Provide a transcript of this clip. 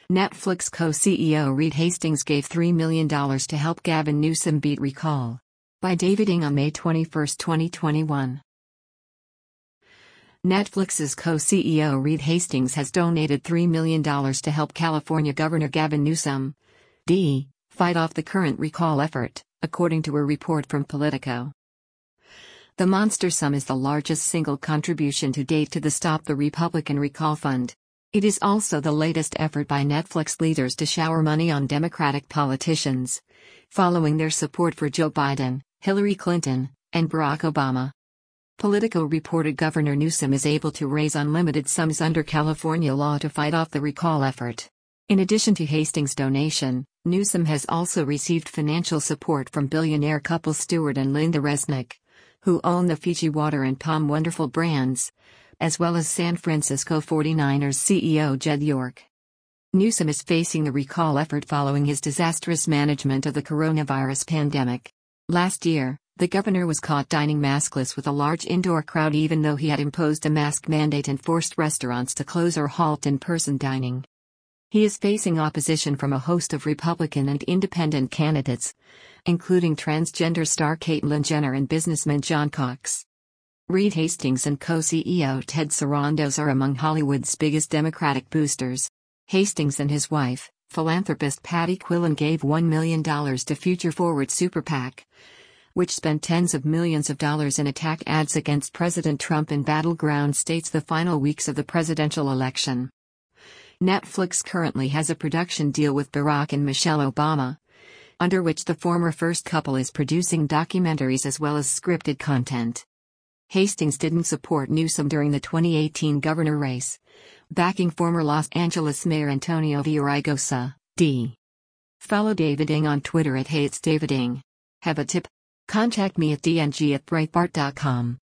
Netflix co-CEO Reed Hastings gave $3 million to help Gavin Newsom beat recall. By David Ng on May 21, 2021. Netflix's co-CEO Reed Hastings has donated $3 million to help California Governor Gavin Newsom fight off the current recall effort, according to a report from Politico. The monster sum is the largest single contribution to date to the Stop the Republican Recall Fund. It is also the latest effort by Netflix leaders to shower money on Democratic politicians, following their support for Joe Biden, Hillary Clinton, and Barack Obama. Politico reported Governor Newsom is able to raise unlimited sums under California law to fight off the recall effort. In addition to Hastings' donation, Newsom has also received financial support from billionaire couple Stuart and Linda Resnick, who own the Fiji Water and Palm Wonderful brands, as well as San Francisco 49ers CEO Jed York. Newsom is facing the recall effort following his disastrous management of the coronavirus pandemic. Last year, the governor was caught dining maskless with a large indoor crowd even though he had imposed a mask mandate and forced restaurants to close or halt in-person dining. He is facing opposition from a host of Republican and independent candidates, including transgender star Caitlyn Jenner and businessman John Cox. Reed Hastings and co-CEO Ted Sarandos are among Hollywood's biggest Democratic boosters. Hastings and his wife, philanthropist Patty Quillen, gave $1 million to Future Forward Super PAC, which spent tens of millions of dollars in attack ads against President Trump in battleground states the final weeks of the presidential election. Netflix currently has a production deal with Barack and Michelle Obama, under which the former first couple is producing documentaries as well as scripted content. Hastings didn't support Newsom during the 2018 governor race, backing former Los Angeles Mayor Antonio Villaraigosa, D. Follow David Ng on Twitter @HatesDavidNg. Have a tip? Contact me at dng@breitbart.com.